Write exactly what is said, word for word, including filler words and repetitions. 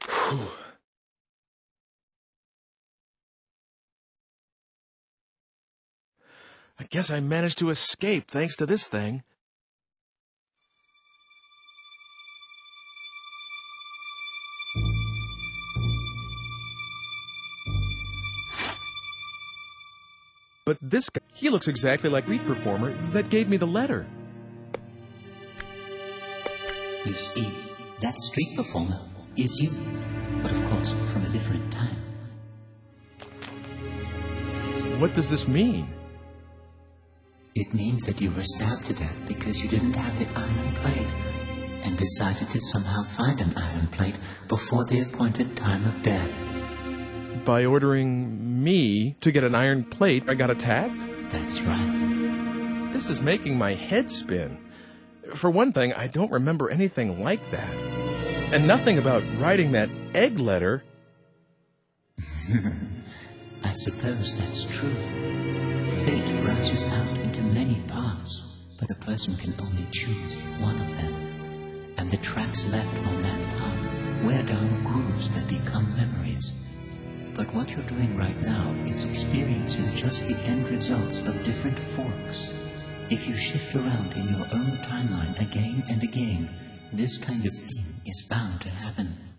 Whew. I guess I managed to escape thanks to this thing. But this guy, he looks exactly like the street performer that gave me the letter. You see, that street performer is you, but of course from a different time. What does this mean? It means that you were stabbed to death because you didn't have the iron plate and decided to somehow find an iron plate before the appointed time of death. By ordering me to get an iron plate, I got attacked? That's right. This is making my head spin. For one thing, I don't remember anything like that. And nothing about writing that egg letter. I suppose that's true. Fate branches out into many paths, but a person can only choose one of them. And the tracks left on that path wear down grooves that become memories. But what you're doing right now is experiencing just the end results of different forks. If you shift around in your own timeline again and again, this kind of thing is bound to happen.